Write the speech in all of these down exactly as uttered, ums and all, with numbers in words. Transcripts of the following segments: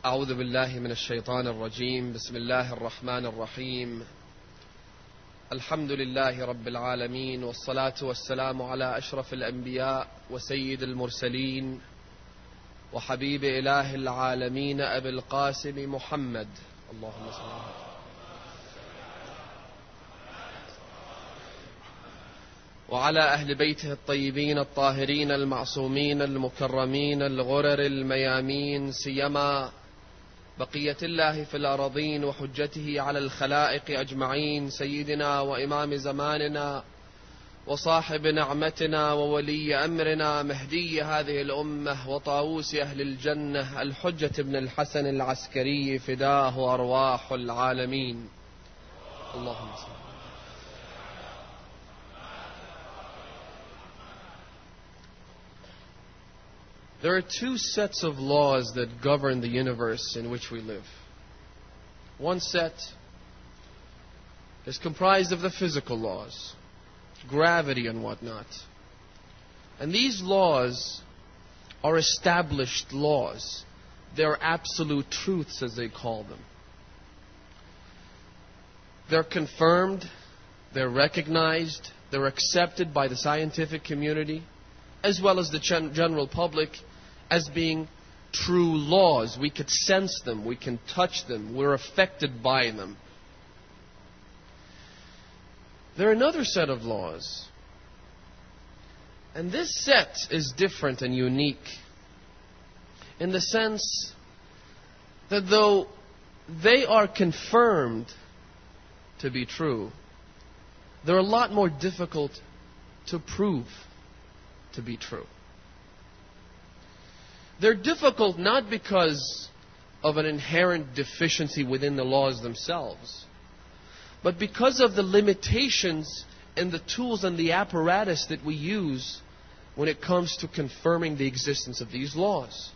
أعوذ بالله من الشيطان الرجيم. بسم الله الرحمن الرحيم. الحمد لله رب العالمين، والصلاة والسلام على أشرف الأنبياء وسيد المرسلين وحبيب إله العالمين أبي القاسم محمد. اللهم صل على وعلى أهل بيته الطيبين الطاهرين المعصومين المكرمين الغرر الميامين، سيما بقية الله في الأراضين وحجته على الخلائق أجمعين، سيدنا وإمام زماننا وصاحب نعمتنا وولي أمرنا مهدي هذه الأمة وطاووس أهل الجنة الحجة بن الحسن العسكري، فداه أرواح العالمين. اللهم صل. There are two sets of laws that govern the universe in which we live. One set is comprised of the physical laws, gravity and whatnot. And these laws are established laws. They're absolute truths, as they call them. They're confirmed, they're recognized, they're accepted by the scientific community, as well as the general public, as being true laws. We could sense them, we can touch them, we're affected by them. There are another set of laws, and this set is different and unique in the sense that though they are confirmed to be true, they're a lot more difficult to prove to be true. They're difficult not because of an inherent deficiency within the laws themselves, but because of the limitations in the tools and the apparatus that we use when it comes to confirming the existence of these laws.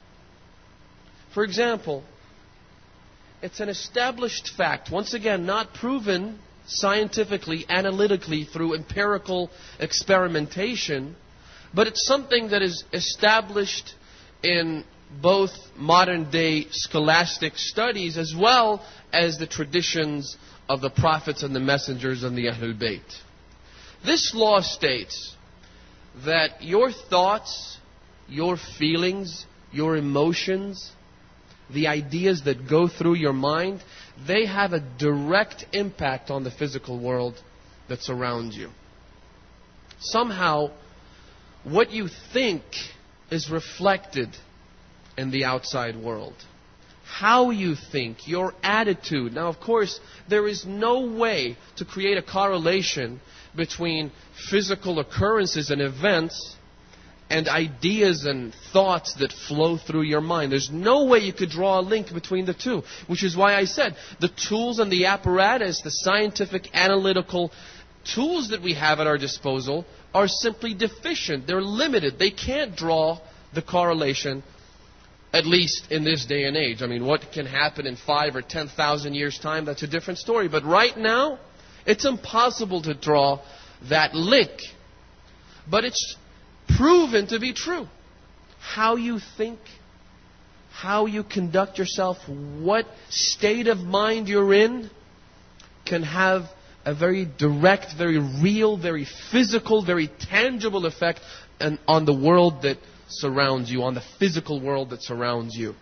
For example, it's an established fact, once again not proven scientifically, analytically through empirical experimentation, but it's something that is established in both modern day scholastic studies as well as the traditions of the prophets and the messengers and the Ahlul Bayt. This law states that your thoughts, your feelings, your emotions, the ideas that go through your mind, they have a direct impact on the physical world that surrounds you. Somehow, what you think is reflected in the outside world. How you think, your attitude. Now, of course, there is no way to create a correlation between physical occurrences and events and ideas and thoughts that flow through your mind. There's no way you could draw a link between the two, which is why I said the tools and the apparatus, the scientific, analytical tools that we have at our disposal are simply deficient. They're limited. They can't draw the correlation, at least in this day and age. I mean, what can happen in five or ten thousand years' time, that's a different story. But right now, it's impossible to draw that link. But it's proven to be true. How you think, how you conduct yourself, what state of mind you're in can have a very direct, very real, very physical, very tangible effect on, on the world that surrounds you, on the physical world that surrounds you.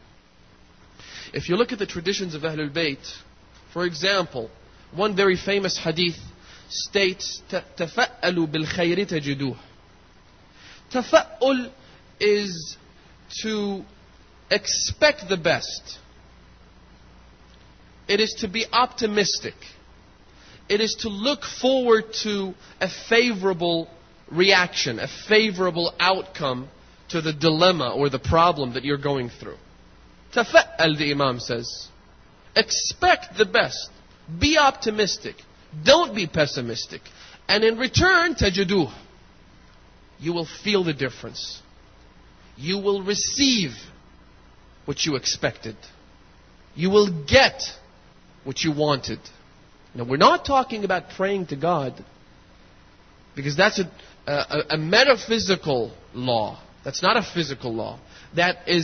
If you look at the traditions of Ahlul Bayt, for example, one very famous hadith states, تَفَأَّلُوا بِالْخَيْرِ تَجِدُوهُ. Tafa'ul is to expect the best. It is to be optimistic. It is to look forward to a favorable reaction, a favorable outcome to the dilemma or the problem that you're going through. Tafa'al, the Imam says. Expect the best. Be optimistic. Don't be pessimistic. And in return, tajiduh. You will feel the difference. You will receive what you expected. You will get what you wanted. Now, we're not talking about praying to God, because that's a, a, a metaphysical law. That's not a physical law. That is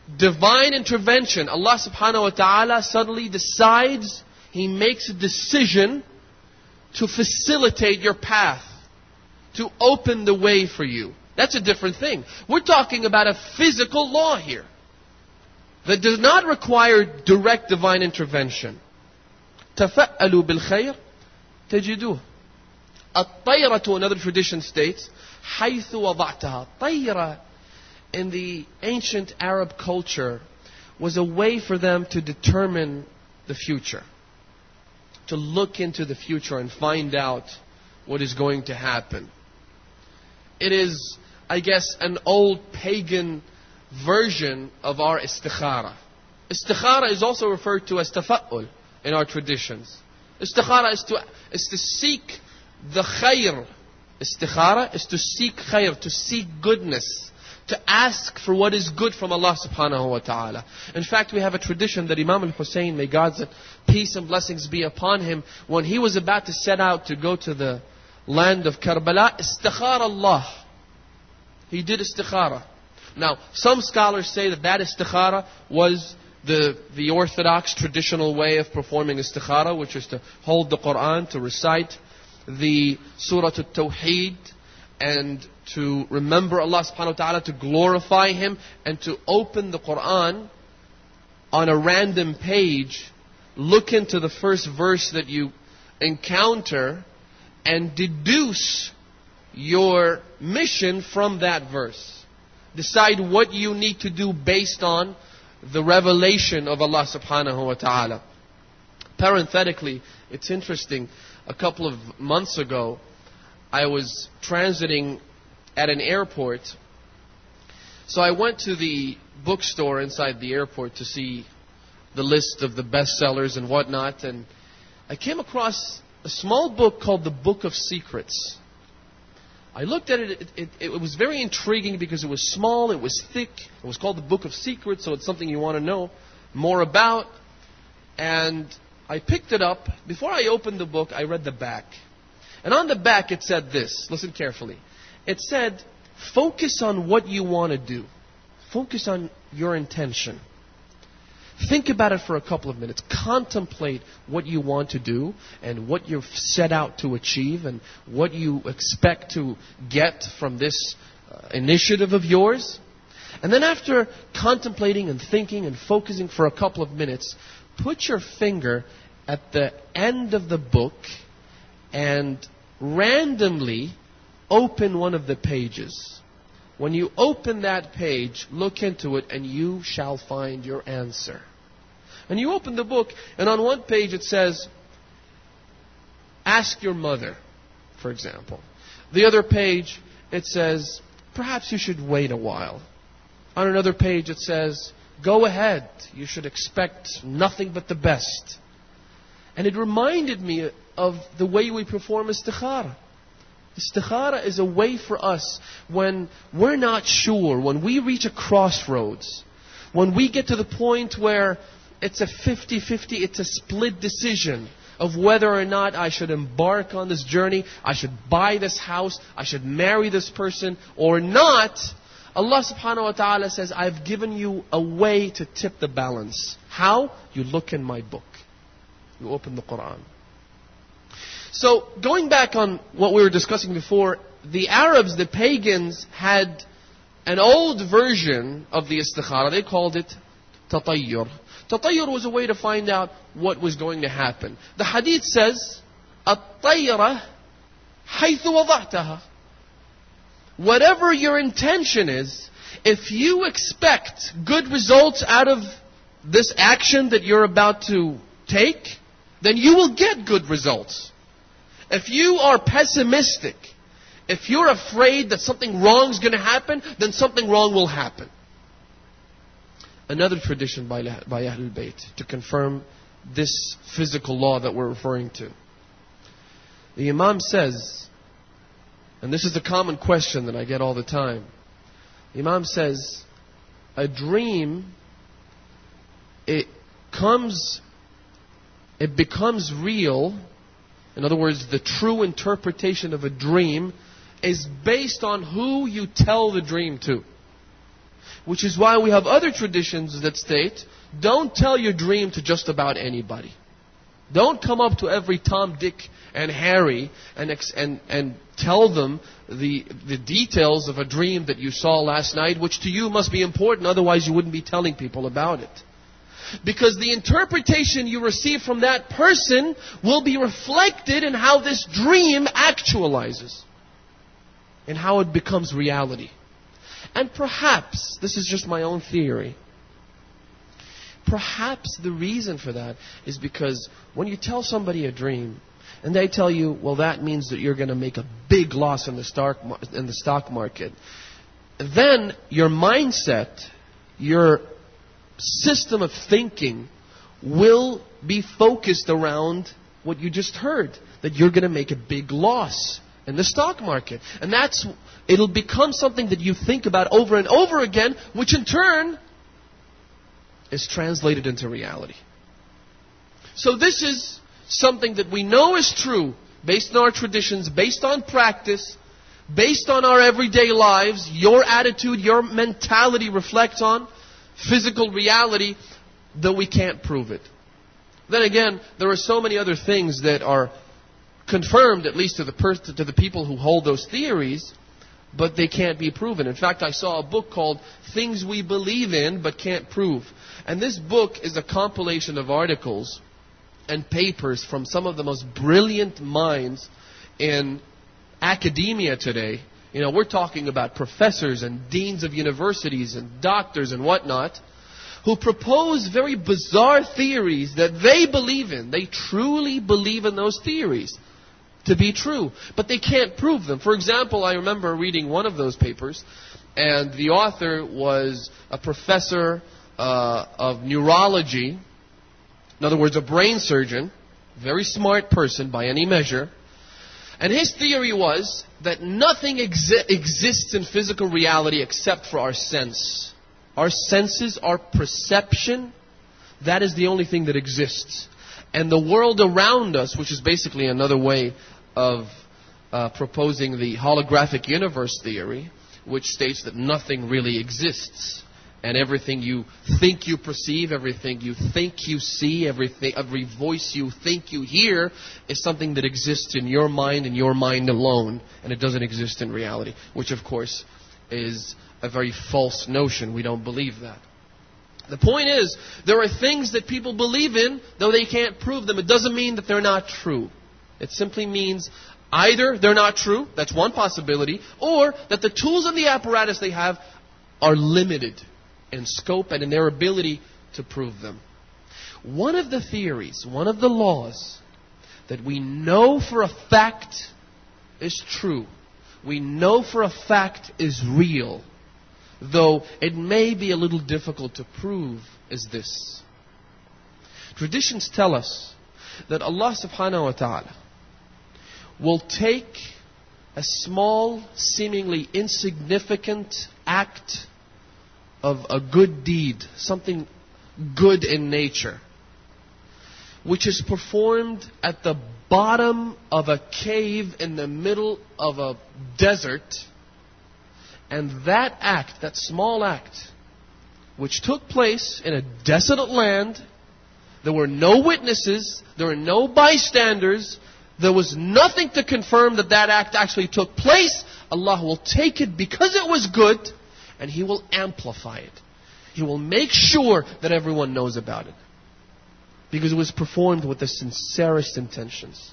divine intervention. Allah subhanahu wa ta'ala suddenly decides, He makes a decision to facilitate your path, to open the way for you. That's a different thing. We're talking about a physical law here that does not require direct divine intervention. تَفَأَّلُوا بِالْخَيْرِ تَجِدُوهُ. الطَّيْرَةُ, another tradition states, حَيْثُ وَضَعْتَهَا. طَيْرَةُ in the ancient Arab culture was a way for them to determine the future, to look into the future and find out what is going to happen. It is, I guess, an old pagan version of our istikhara. Istikhara is also referred to as tafa'ul in our traditions. Istikhara is to, is to seek the khair. Istikhara is to seek khair, to seek goodness, to ask for what is good from Allah subhanahu wa ta'ala. In fact, we have a tradition that Imam al-Hussein, may God's peace and blessings be upon him, when he was about to set out to go to the land of Karbala, istikhara Allah. He did istikhara. Now, some scholars say that that istikhara was the, the orthodox traditional way of performing istikhara, which is to hold the Quran, to recite the Surah At-Tawheed, and to remember Allah subhanahu wa ta'ala, to glorify Him, and to open the Quran on a random page, look into the first verse that you encounter, and deduce your mission from that verse. Decide what you need to do based on the revelation of Allah subhanahu wa ta'ala. Parenthetically, it's interesting, a couple of months ago, I was transiting at an airport. So I went to the bookstore inside the airport to see the list of the bestsellers and whatnot. And I came across a small book called The Book of Secrets. I looked at it, it, it, it was very intriguing because it was small, it was thick. It was called The Book of Secrets, so it's something you want to know more about. And I picked it up. Before I opened the book, I read the back. And on the back it said this, listen carefully. It said, focus on what you want to do. Focus on your intention. Think about it for a couple of minutes. Contemplate what you want to do and what you've set out to achieve and what you expect to get from this uh, initiative of yours. And then after contemplating and thinking and focusing for a couple of minutes, put your finger at the end of the book and randomly open one of the pages. When you open that page, look into it and you shall find your answer. And you open the book and on one page it says, ask your mother, for example. The other page it says, perhaps you should wait a while. On another page it says, go ahead, you should expect nothing but the best. And it reminded me of the way we perform istikhara. Istikhara is a way for us when we're not sure, when we reach a crossroads, when we get to the point where it's a fifty-fifty, it's a split decision of whether or not I should embark on this journey, I should buy this house, I should marry this person or not. Allah subhanahu wa ta'ala says, I've given you a way to tip the balance. How? You look in my book. You open the Quran. So, going back on what we were discussing before, the Arabs, the pagans, had an old version of the istikhara. They called it tatayyur. Tatayyur was a way to find out what was going to happen. The hadith says, at-tayyara haythu wada'taha. Whatever your intention is, if you expect good results out of this action that you're about to take, then you will get good results. If you are pessimistic, if you're afraid that something wrong is going to happen, then something wrong will happen. Another tradition by, by Ahlul Bayt to confirm this physical law that we're referring to. The Imam says, and this is a common question that I get all the time. The Imam says, a dream, it comes, it becomes real. In other words, the true interpretation of a dream is based on who you tell the dream to. Which is why we have other traditions that state, don't tell your dream to just about anybody. Don't come up to every Tom, Dick, and Harry and ex- and and tell them the the details of a dream that you saw last night, which to you must be important, otherwise you wouldn't be telling people about it. Because the interpretation you receive from that person will be reflected in how this dream actualizes, and how it becomes reality. And perhaps, this is just my own theory, perhaps the reason for that is because when you tell somebody a dream, and they tell you, well, that means that you're going to make a big loss in the stock in the stock market, then your mindset, your system of thinking will be focused around what you just heard, that you're going to make a big loss in the stock market. And that's, it'll become something that you think about over and over again, which in turn is translated into reality. So this is something that we know is true, based on our traditions, based on practice, based on our everyday lives. Your attitude, your mentality reflects on physical reality, though we can't prove it. Then again, there are so many other things that are confirmed, at least to the pers- to the people who hold those theories, but they can't be proven. In fact, I saw a book called Things We Believe In But Can't Prove. And this book is a compilation of articles and papers from some of the most brilliant minds in academia today. You know, we're talking about professors and deans of universities and doctors and whatnot, who propose very bizarre theories that they believe in. They truly believe in those theories to be true, but they can't prove them. For example, I remember reading one of those papers, and the author was a professor uh, of neurology, in other words, a brain surgeon, very smart person by any measure. And his theory was that nothing exi- exists in physical reality except for our sense. Our senses, our perception, that is the only thing that exists. And the world around us, which is basically another way of uh, proposing the holographic universe theory, which states that nothing really exists. And everything you think you perceive, everything you think you see, everything, every voice you think you hear is something that exists in your mind and your mind alone, and it doesn't exist in reality, which of course is a very false notion. We don't believe that. The point is, there are things that people believe in, though they can't prove them. It doesn't mean that they're not true. It simply means either they're not true, that's one possibility, or that the tools and the apparatus they have are limited in scope and in their ability to prove them. One of the theories, one of the laws that we know for a fact is true, we know for a fact is real, though it may be a little difficult to prove, is this. Traditions tell us that Allah subhanahu wa ta'ala will take a small, seemingly insignificant act of a good deed, something good in nature, which is performed at the bottom of a cave in the middle of a desert. And that act, that small act, which took place in a desolate land, there were no witnesses, there were no bystanders, there was nothing to confirm that that act actually took place. Allah will take it because it was good, and He will amplify it. He will make sure that everyone knows about it, because it was performed with the sincerest intentions.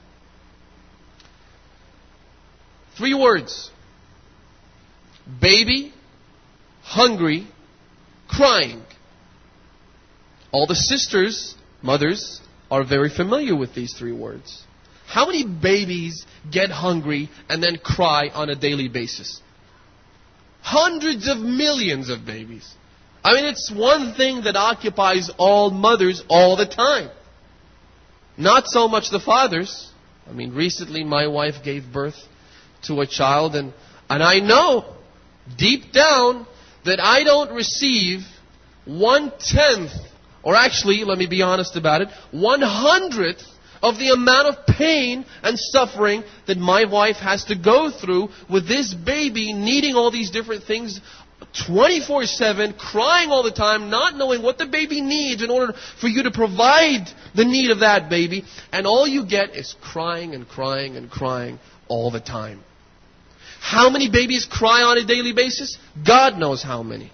Three words. Baby, hungry, crying. All the sisters, mothers, are very familiar with these three words. How many babies get hungry and then cry on a daily basis? Hundreds of millions of babies. I mean, it's one thing that occupies all mothers all the time. Not so much the fathers. I mean, recently my wife gave birth to a child, and, and I know deep down that I don't receive one-tenth, or actually, let me be honest about it, one-hundredth of the amount of pain and suffering that my wife has to go through with this baby needing all these different things twenty-four seven, crying all the time, not knowing what the baby needs in order for you to provide the need of that baby. And all you get is crying and crying and crying all the time. How many babies cry on a daily basis? God knows how many.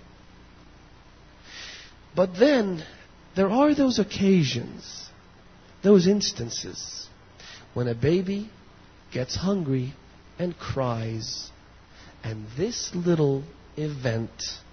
But then, there are those occasions, those instances, when a baby gets hungry and cries, and this little event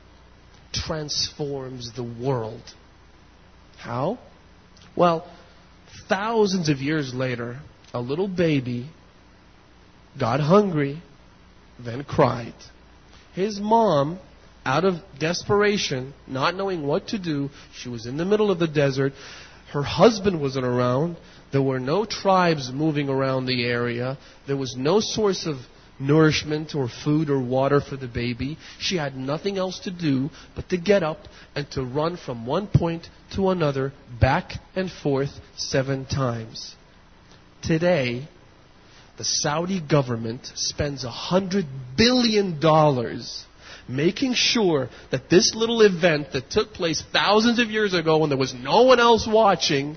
transforms the world. How? Well, thousands of years later, a little baby got hungry, then cried. His mom, out of desperation, not knowing what to do, she was in the middle of the desert. Her husband wasn't around. There were no tribes moving around the area. There was no source of nourishment or food or water for the baby. She had nothing else to do but to get up and to run from one point to another, back and forth seven times. Today, the Saudi government spends a hundred billion dollars making sure that this little event that took place thousands of years ago when there was no one else watching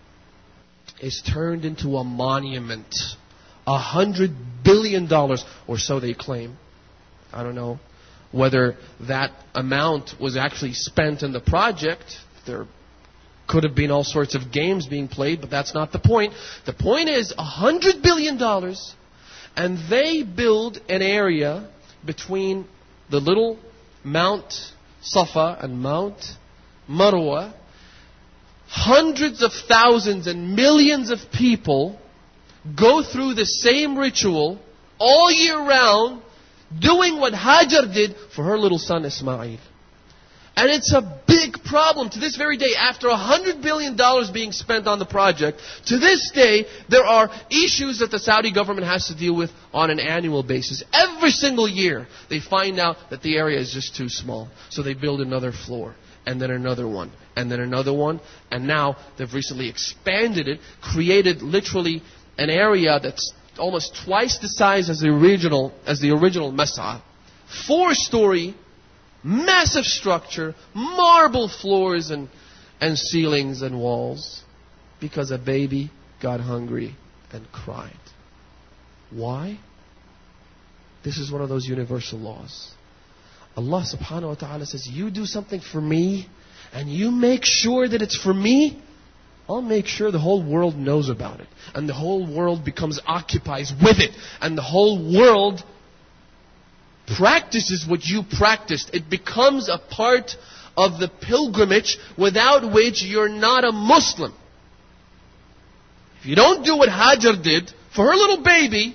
is turned into a monument. A hundred billion dollars, or so they claim. I don't know whether that amount was actually spent in the project. There could have been all sorts of games being played, but that's not the point. The point is a hundred billion dollars, and they build an area between the little Mount Safa and Mount Marwa. Hundreds of thousands and millions of people go through the same ritual all year round, doing what Hajar did for her little son Ismail. And it's a big problem to this very day. After a hundred billion dollars being spent on the project, to this day, there are issues that the Saudi government has to deal with on an annual basis. Every single year, they find out that the area is just too small. So they build another floor, and then another one, and then another one. And now, they've recently expanded it, created literally an area that's almost twice the size as the original, as the original Mas'a. Four-story, massive structure, marble floors and, and ceilings and walls, because a baby got hungry and cried. Why? This is one of those universal laws. Allah subhanahu wa ta'ala says, you do something for me, and you make sure that it's for me, I'll make sure the whole world knows about it. And the whole world becomes occupied with it. And the whole world practices what you practiced. It becomes a part of the pilgrimage without which you're not a Muslim. If you don't do what Hajar did for her little baby,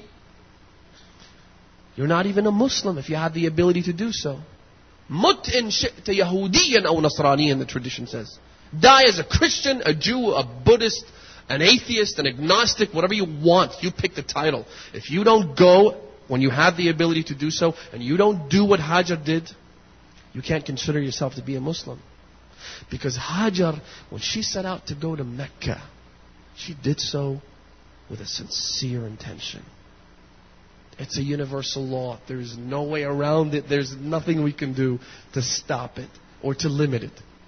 you're not even a Muslim if you have the ability to do so. Mut in shi'ta Yahudiyan aw Nasraniyan, the tradition says. Die as a Christian, a Jew, a Buddhist, an atheist, an agnostic, whatever you want. You pick the title. If you don't go when you have the ability to do so, and you don't do what Hajar did, you can't consider yourself to be a Muslim. Because Hajar, when she set out to go to Mecca, she did so with a sincere intention. It's a universal law. There's no way around it. There's nothing we can do to stop it or to limit it.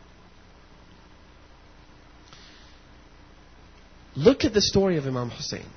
Look at the story of Imam Hussein.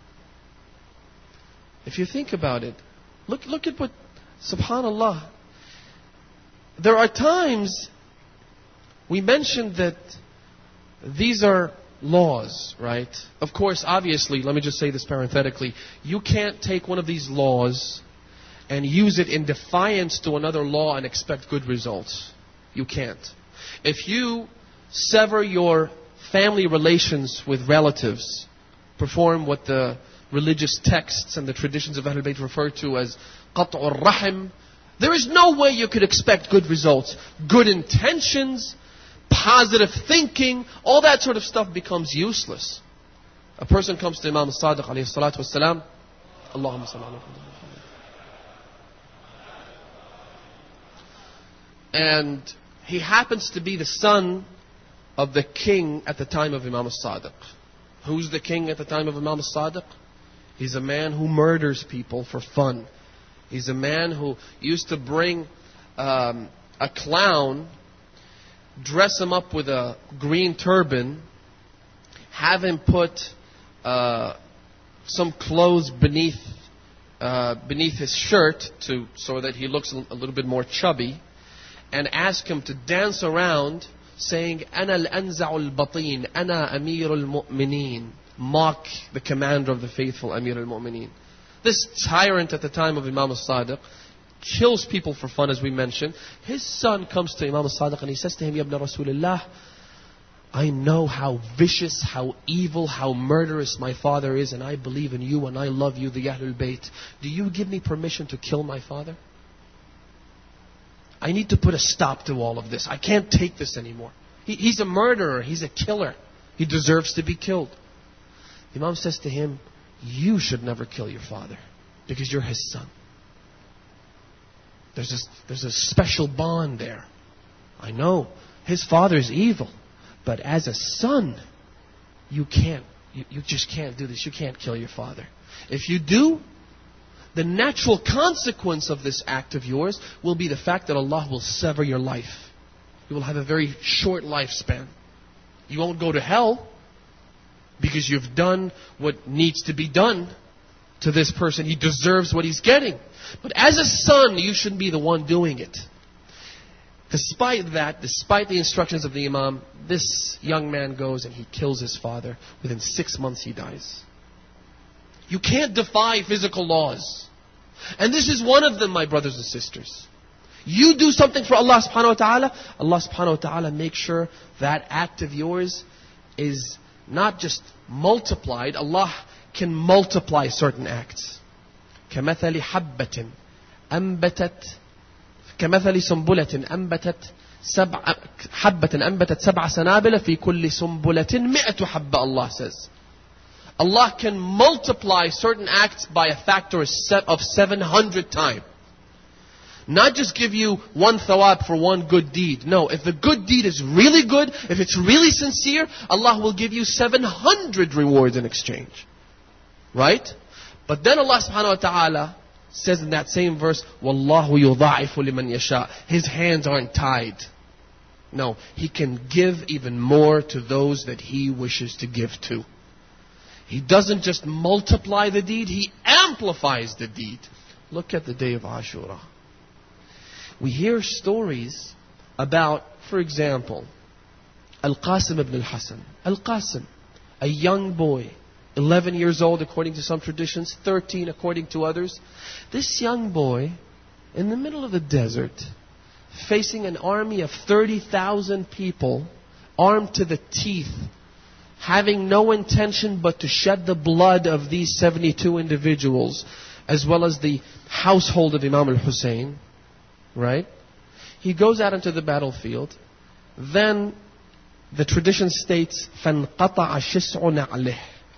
If you think about it, look look at what, subhanallah. There are times, we mentioned that these are laws, right? Of course, obviously, let me just say this parenthetically, you can't take one of these laws and use it in defiance to another law and expect good results. You can't. If you sever your family relations with relatives, perform what the religious texts and the traditions of Ahlul Bayt refer to as qat'ur rahim, there is no way you could expect good results. Good intentions, positive thinking, all that sort of stuff becomes useless. A person comes to Imam Sadiq alayhi salatu wasalam, Allahumma salli ala Muhammad, and he happens to be the son of the king at the time of Imam Sadiq. Who's the king at the time of Imam Sadiq? He's a man who murders people for fun. He's a man who used to bring uh, um, a clown, dress him up with a green turban, have him put uh, some clothes beneath uh, beneath his shirt to so that he looks a little bit more chubby, and ask him to dance around saying, "Ana al-anza'u al-batin, ana Amir al-Mu'mineen," mock the commander of the faithful, Amir al-Mu'mineen. This tyrant at the time of Imam al-Sadiq kills people for fun, as we mentioned. His son comes to Imam al-Sadiq and he says to him, "Ya ibn Rasulullah, I know how vicious, how evil, how murderous my father is, and I believe in you and I love you, the Ahlul Bayt. Do you give me permission to kill my father? I need to put a stop to all of this. I can't take this anymore. He, he's a murderer. He's a killer. He deserves to be killed." The Imam says to him, "You should never kill your father because you're his son. There's a, there's a special bond there. I know his father is evil, but as a son, you can't, you, you just can't do this. You can't kill your father. If you do, the natural consequence of this act of yours will be the fact that Allah will sever your life. You will have a very short lifespan. You won't go to hell because you've done what needs to be done to this person. He deserves what he's getting. But as a son, you shouldn't be the one doing it." Despite that, despite the instructions of the Imam, this young man goes and he kills his father. Within six months he dies. You can't defy physical laws. And this is one of them, my brothers and sisters. You do something for Allah subhanahu wa ta'ala, Allah subhanahu wa ta'ala makes sure that act of yours is not just multiplied. Allah can multiply certain acts. كَمَثَلِ حَبَّةٍ أَنْبَتَتْ كَمَثَلِ سُنْبُلَةٍ أَنْبَتَتْ سبع حبة أنبتت سبع سنابل في كل سنبلة مئة حبة, Allah says. Allah can multiply certain acts by a factor of seven hundred times. Not just give you one thawab for one good deed. No, if the good deed is really good, if it's really sincere, Allah will give you seven hundred rewards in exchange. Right? But then Allah subhanahu wa ta'ala says in that same verse, "Wallahu yudha'ifu liman yasha." His hands aren't tied. No, He can give even more to those that He wishes to give to. He doesn't just multiply the deed, He amplifies the deed. Look at the day of Ashura. We hear stories about, for example, Al-Qasim ibn al-Hasan. Al-Qasim, a young boy, eleven years old according to some traditions, thirteen according to others. This young boy, in the middle of the desert, facing an army of thirty thousand people, armed to the teeth, having no intention but to shed the blood of these seventy-two individuals, as well as the household of Imam al-Hussein, right? He goes out into the battlefield. Then the tradition states, فَانْقَطَعَ شِسْعُ نَعْلِهِ.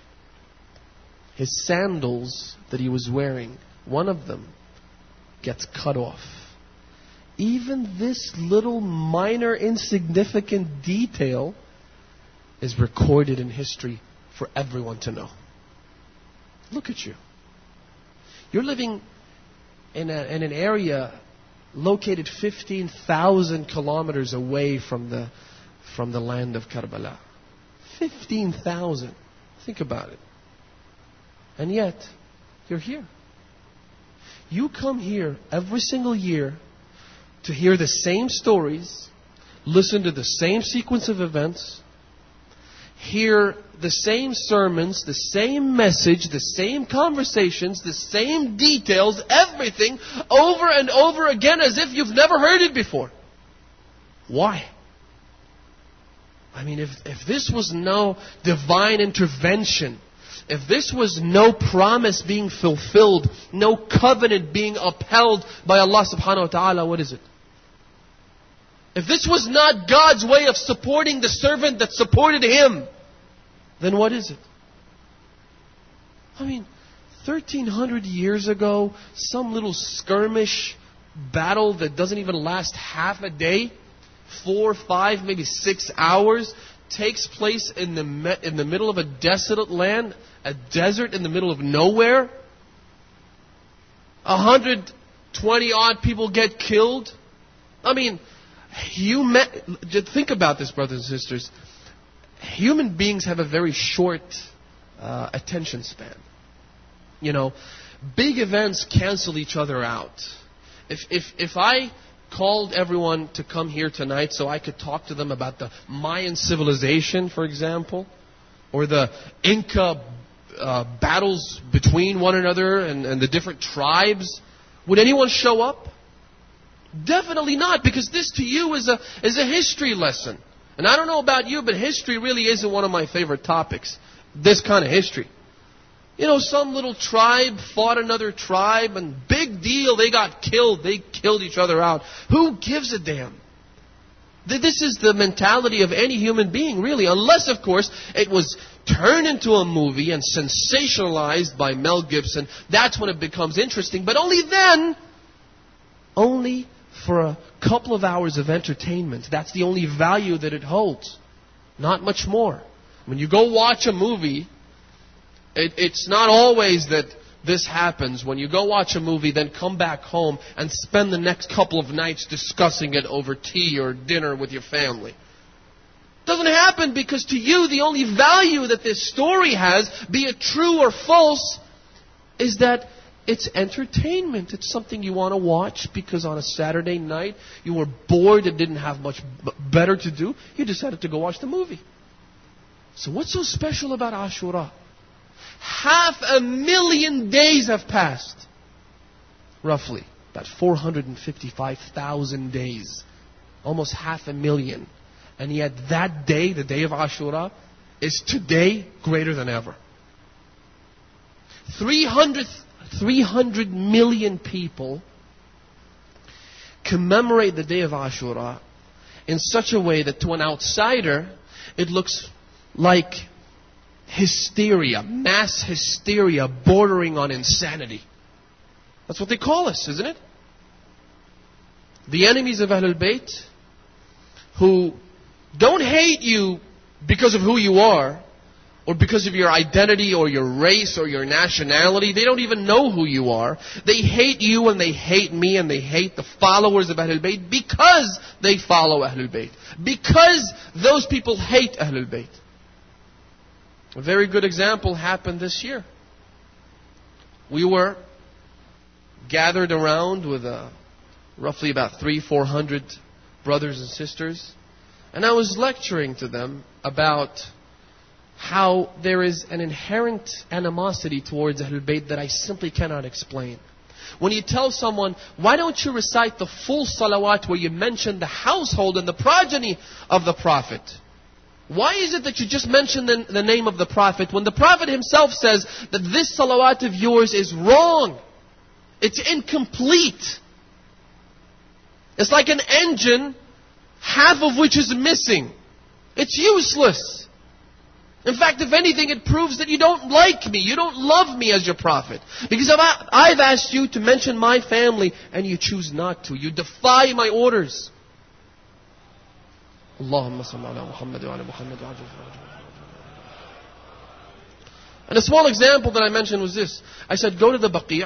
His sandals that he was wearing, one of them gets cut off. Even this little minor insignificant detail is recorded in history for everyone to know. Look at you. You're living in, a, in an area located fifteen thousand kilometers away from the, from the land of Karbala. fifteen thousand. Think about it. And yet, you're here. You come here every single year to hear the same stories, listen to the same sequence of events, hear the same sermons, the same message, the same conversations, the same details, everything over and over again as if you've never heard it before. Why? I mean, if, if this was no divine intervention, if this was no promise being fulfilled, no covenant being upheld by Allah subhanahu wa ta'ala, what is it? If this was not God's way of supporting the servant that supported Him, then what is it? I mean, thirteen hundred years ago, some little skirmish battle that doesn't even last half a day, four, five, maybe six hours, takes place in the me- in the middle of a desolate land, a desert in the middle of nowhere. one hundred twenty odd people get killed. I mean, human, think about this, brothers and sisters. Human beings have a very short uh, attention span. You know, big events cancel each other out. If if if I called everyone to come here tonight so I could talk to them about the Mayan civilization, for example, or the Inca uh, battles between one another and, and the different tribes, would anyone show up? Definitely not, because this to you is a is a history lesson. And I don't know about you, but history really isn't one of my favorite topics. This kind of history. You know, some little tribe fought another tribe, and big deal, they got killed. They killed each other out. Who gives a damn? This is the mentality of any human being, really. Unless, of course, it was turned into a movie and sensationalized by Mel Gibson. That's when it becomes interesting. But only then, only for a couple of hours of entertainment. That's the only value that it holds. Not much more. When you go watch a movie, it, it's not always that this happens. When you go watch a movie, then come back home and spend the next couple of nights discussing it over tea or dinner with your family. It doesn't happen because to you, the only value that this story has, be it true or false, is that it's entertainment. It's something you want to watch because on a Saturday night you were bored and didn't have much b- better to do. You decided to go watch the movie. So what's so special about Ashura? Half a million days have passed. Roughly. About four hundred fifty-five thousand days. Almost half a million. And yet that day, the day of Ashura, is today greater than ever. three hundred three hundred million people commemorate the day of Ashura in such a way that to an outsider, it looks like hysteria, mass hysteria bordering on insanity. That's what they call us, isn't it? The enemies of Ahlul Bayt, who don't hate you because of who you are, or because of your identity or your race or your nationality. They don't even know who you are. They hate you and they hate me and they hate the followers of Ahlul Bayt because they follow Ahlul Bayt. Because those people hate Ahlul Bayt. A very good example happened this year. We were gathered around with uh, roughly about three, four hundred brothers and sisters. And I was lecturing to them about how there is an inherent animosity towards Ahlul Bayt that I simply cannot explain. When you tell someone, why don't you recite the full salawat where you mention the household and the progeny of the Prophet? Why is it that you just mention the, the name of the Prophet when the Prophet himself says that this salawat of yours is wrong? It's incomplete. It's like an engine, half of which is missing. It's useless. In fact, if anything, it proves that you don't like me. You don't love me as your prophet. Because I've asked you to mention my family and you choose not to. You defy my orders. Allahumma salli ala Muhammad wa ala Muhammad wa ala. And a small example that I mentioned was this. I said, go to the Baqi'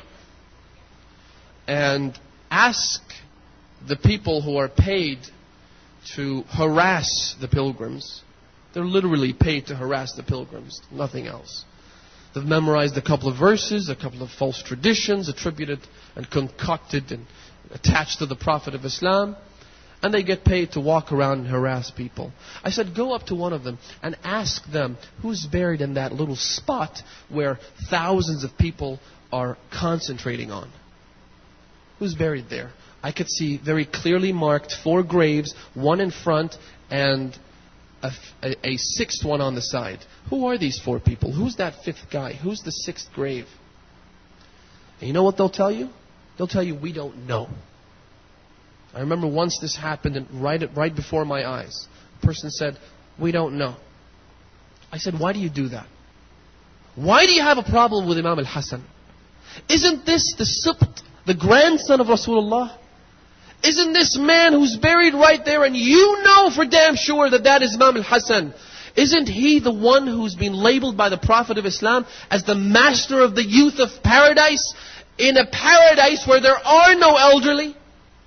and ask the people who are paid to harass the pilgrims. They're literally paid to harass the pilgrims, nothing else. They've memorized a couple of verses, a couple of false traditions, attributed and concocted and attached to the Prophet of Islam, and they get paid to walk around and harass people. I said, go up to one of them and ask them who's buried in that little spot where thousands of people are concentrating on. Who's buried there? I could see very clearly marked four graves, one in front and A, a, a sixth one on the side. Who are these four people? Who's that fifth guy? Who's the sixth grave? And you know what they'll tell you? They'll tell you, we don't know. I remember once this happened and right, right before my eyes. A person said, we don't know. I said, why do you do that? Why do you have a problem with Imam al-Hasan? Isn't this the Sibt, the grandson of Rasulullah? Isn't this man who's buried right there and you know for damn sure that that is Imam al-Hasan? Isn't he the one who's been labeled by the Prophet of Islam as the master of the youth of paradise? In a paradise where there are no elderly?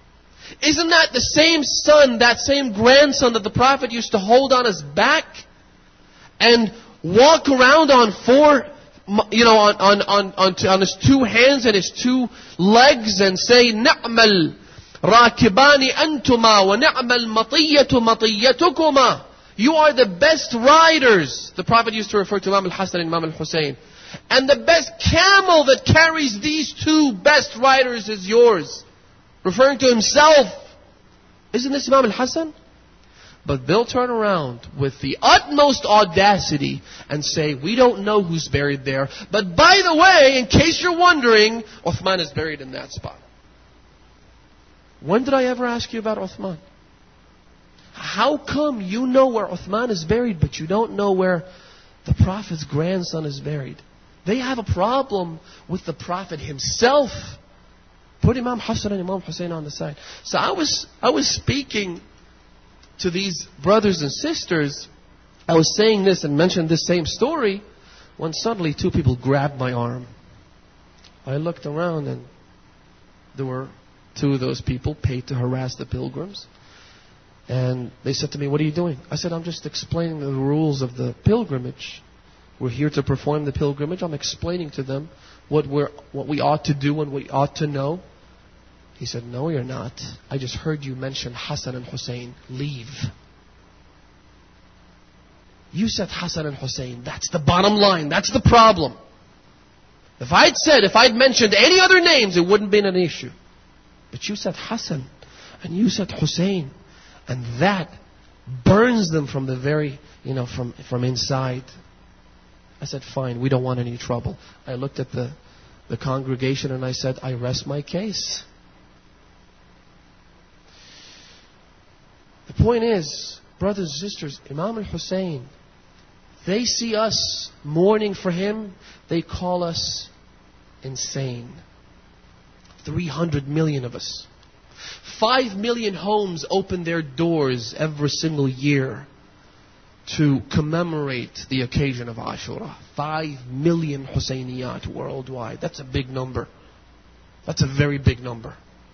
Isn't that the same son, that same grandson that the Prophet used to hold on his back and walk around on four, you know, on on on on, on his two hands and his two legs and say, "Na'mal rakibani antuma wa na'mal matiyatu matiyatukuma." You are the best riders. The Prophet used to refer to Imam al-Hasan and Imam al-Hussein. And the best camel that carries these two best riders is yours. Referring to himself. Isn't this Imam al-Hasan? But they'll turn around with the utmost audacity and say, we don't know who's buried there. But by the way, in case you're wondering, Uthman is buried in that spot. When did I ever ask you about Uthman? How come you know where Uthman is buried, but you don't know where the Prophet's grandson is buried? They have a problem with the Prophet himself. Put Imam Hassan and Imam Hussein on the side. So I was I was speaking to these brothers and sisters. I was saying this and mentioned this same story when suddenly two people grabbed my arm. I looked around and there were two of those people paid to harass the pilgrims. And they said to me, what are you doing? I said, I'm just explaining the rules of the pilgrimage. We're here to perform the pilgrimage. I'm explaining to them what we're, what we ought to do and what we ought to know. He said, no, you're not. I just heard you mention Hassan and Hussein. Leave. You said Hassan and Hussein. That's the bottom line. That's the problem. If I'd said, if I'd mentioned any other names, it wouldn't have been an issue. But you said Hassan and you said Hussein. And that burns them from the very, you know, from, from inside. I said, fine, we don't want any trouble. I looked at the, the congregation and I said, I rest my case. The point is, brothers and sisters, Imam al-Hussein, they see us mourning for him, they call us insane. three hundred million of us. Five million homes open their doors every single year to commemorate the occasion of Ashura. Five million Husayniyat worldwide. That's a big number. That's a very big number.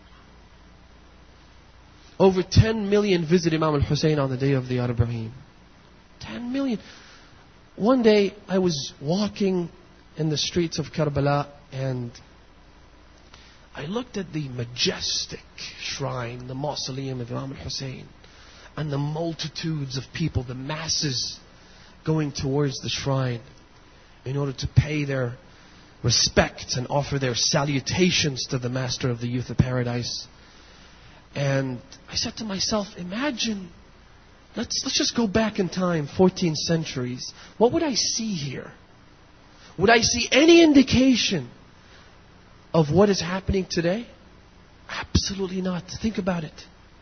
Over ten million visit Imam al-Hussein on the day of the Arba'een. ten million. One day I was walking in the streets of Karbala and I looked at the majestic shrine, the mausoleum of Imam al-Hussein, and the multitudes of people, the masses going towards the shrine in order to pay their respects and offer their salutations to the Master of the Youth of Paradise. And I said to myself, imagine, let's, let's just go back in time, fourteen centuries. What would I see here? Would I see any indication of what is happening today? Absolutely not. Think about it.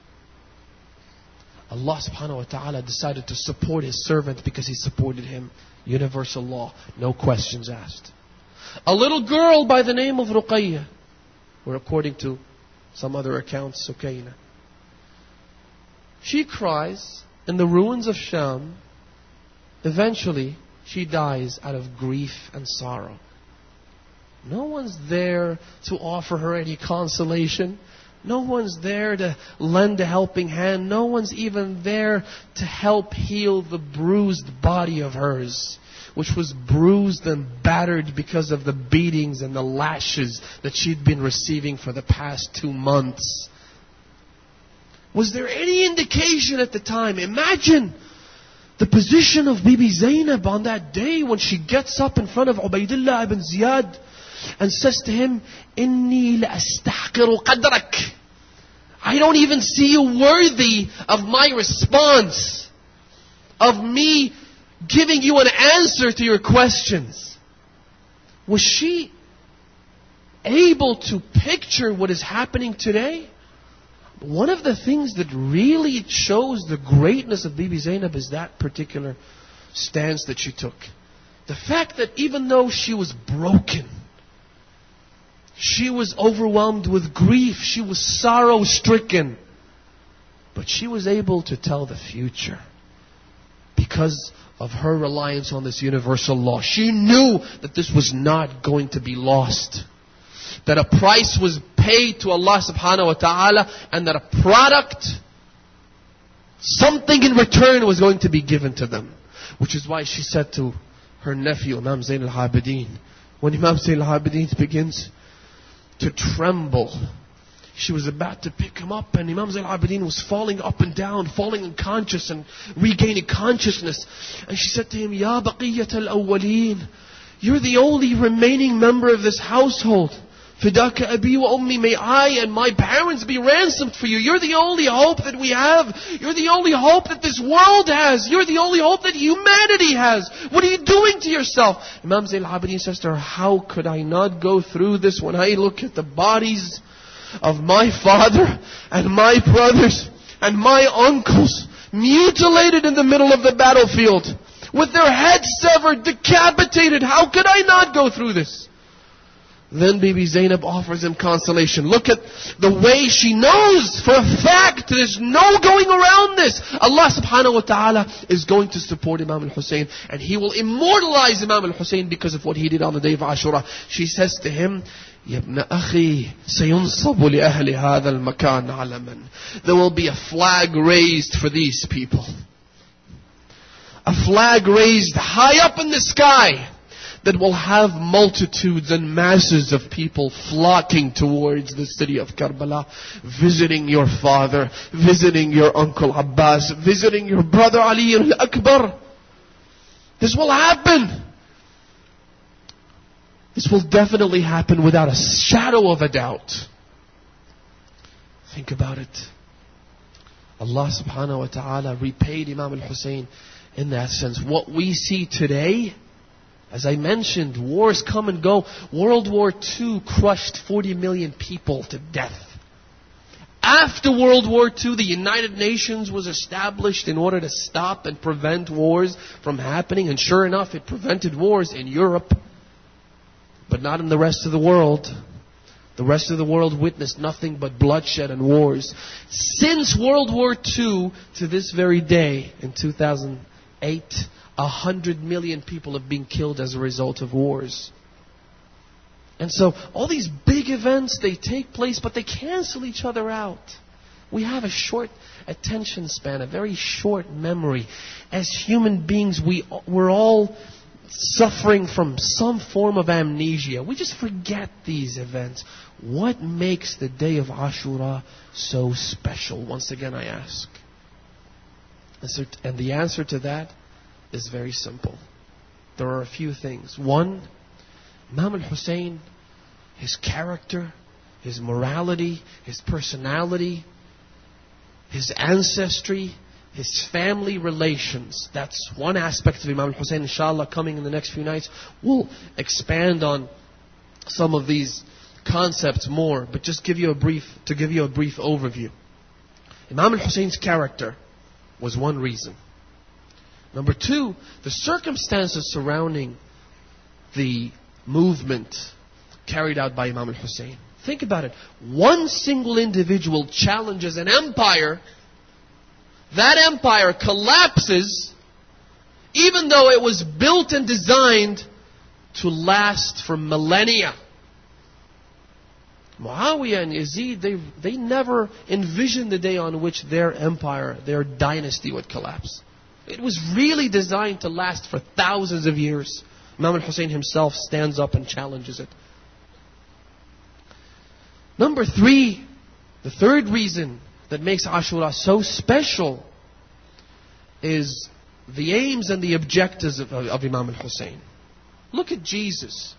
Allah subhanahu wa ta'ala decided to support His servant because He supported him. Universal law. No questions asked. A little girl by the name of Ruqayya, or according to some other accounts, Sukaina. She cries in the ruins of Sham. Eventually, she dies out of grief and sorrow. No one's there to offer her any consolation. No one's there to lend a helping hand. No one's even there to help heal the bruised body of hers, which was bruised and battered because of the beatings and the lashes that she'd been receiving for the past two months. Was there any indication at the time? Imagine the position of Bibi Zainab on that day when she gets up in front of Ubaydullah ibn Ziyad and says to him, Inni la astahqiru qadrak. I don't even see you worthy of my response, of me giving you an answer to your questions. Was she able to picture what is happening today? One of the things that really shows the greatness of Bibi Zainab is that particular stance that she took. The fact that even though she was broken, she was overwhelmed with grief, she was sorrow-stricken, but she was able to tell the future because of her reliance on this universal law. She knew that this was not going to be lost, that a price was paid to Allah subhanahu wa ta'ala, and that a product, something in return was going to be given to them. Which is why she said to her nephew, Imam Zayn al-Abidin, when Imam Zayn al-Abidin begins to tremble, she was about to pick him up, and Imam Zayn al-Abidin was falling up and down, falling unconscious and regaining consciousness. And she said to him, Ya baqiyat al-awwaleen, you're the only remaining member of this household. Fidaka abi wa ummi, may I and my parents be ransomed for you. You're the only hope that we have. You're the only hope that this world has. You're the only hope that humanity has. What are you doing to yourself? Imam Zayn al-Abidin says to her, how could I not go through this when I look at the bodies of my father and my brothers and my uncles mutilated in the middle of the battlefield with their heads severed, decapitated? How could I not go through this? Then Bibi Zainab offers him consolation. Look at the way she knows for a fact there's no going around this. Allah subhanahu wa ta'ala is going to support Imam al-Hussein, and He will immortalize Imam al-Hussein because of what he did on the day of Ashura. She says to him, Ya ibn akhi, sayunsabu li ahli hadha al-makan alaman. There will be a flag raised for these people. A flag raised high up in the sky that will have multitudes and masses of people flocking towards the city of Karbala, visiting your father, visiting your uncle Abbas, visiting your brother Ali al-Akbar. This will happen. This will definitely happen without a shadow of a doubt. Think about it. Allah subhanahu wa ta'ala repaid Imam al-Hussein in that sense. What we see today, as I mentioned, wars come and go. World War Two crushed forty million people to death. After World War Two, the United Nations was established in order to stop and prevent wars from happening. And sure enough, it prevented wars in Europe, but not in the rest of the world. The rest of the world witnessed nothing but bloodshed and wars. Since World War Two to this very day, in two thousand eight, A hundred million people have been killed as a result of wars. And so all these big events, they take place, but they cancel each other out. We have a short attention span, a very short memory. As human beings, we, we're all suffering from some form of amnesia. We just forget these events. What makes the day of Ashura so special? Once again, I ask. And the answer to that is very simple. There are a few things. One, Imam al-Hussein, his character, his morality, his personality, his ancestry, his family relations. That's one aspect of Imam al-Hussein. Inshallah, coming in the next few nights, we'll expand on some of these concepts more. But just give you a brief, to give you a brief overview. Imam al-Hussein's character was one reason. Number two, the circumstances surrounding the movement carried out by Imam al-Hussein. Think about it. One single individual challenges an empire. That empire collapses, even though it was built and designed to last for millennia. Muawiyah and Yazid, they, they never envisioned the day on which their empire, their dynasty would collapse. It was really designed to last for thousands of years. Imam al-Hussein himself stands up and challenges it. Number three, the third reason that makes Ashura so special is the aims and the objectives of, of Imam al-Hussein. Look at Jesus.